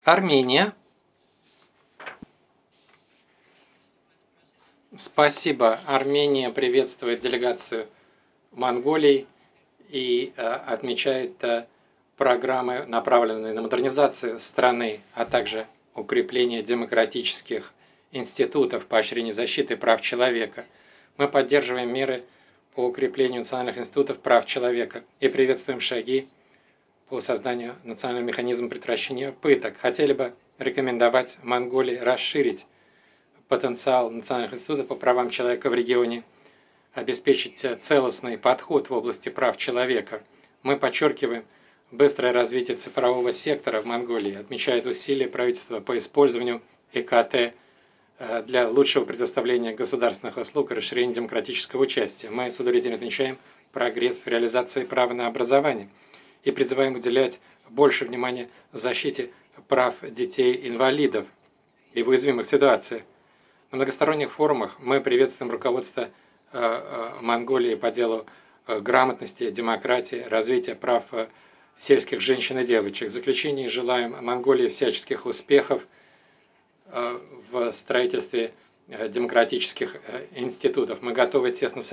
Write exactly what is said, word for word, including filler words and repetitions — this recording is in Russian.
Армения. Спасибо. Армения приветствует делегацию Монголии и э, отмечает э, программы, направленные на модернизацию страны, а также укрепление демократических институтов, поощрение защиты прав человека. Мы поддерживаем меры по укреплению национальных институтов прав человека и приветствуем шаги по созданию национального механизма предотвращения пыток. Хотели бы рекомендовать Монголии расширить потенциал национальных институтов по правам человека в регионе, обеспечить целостный подход в области прав человека. Мы подчеркиваем быстрое развитие цифрового сектора в Монголии, отмечает усилия правительства по использованию и ка тэ для лучшего предоставления государственных услуг и расширения демократического участия. Мы с удовлетворением отмечаем прогресс в реализации права на образование и призываем уделять больше внимания защите прав детей-инвалидов и в уязвимых ситуациях. На многосторонних форумах мы приветствуем руководство Монголии по делу грамотности, демократии, развития прав сельских женщин и девочек. В заключение желаем Монголии всяческих успехов в строительстве демократических институтов. Мы готовы тесно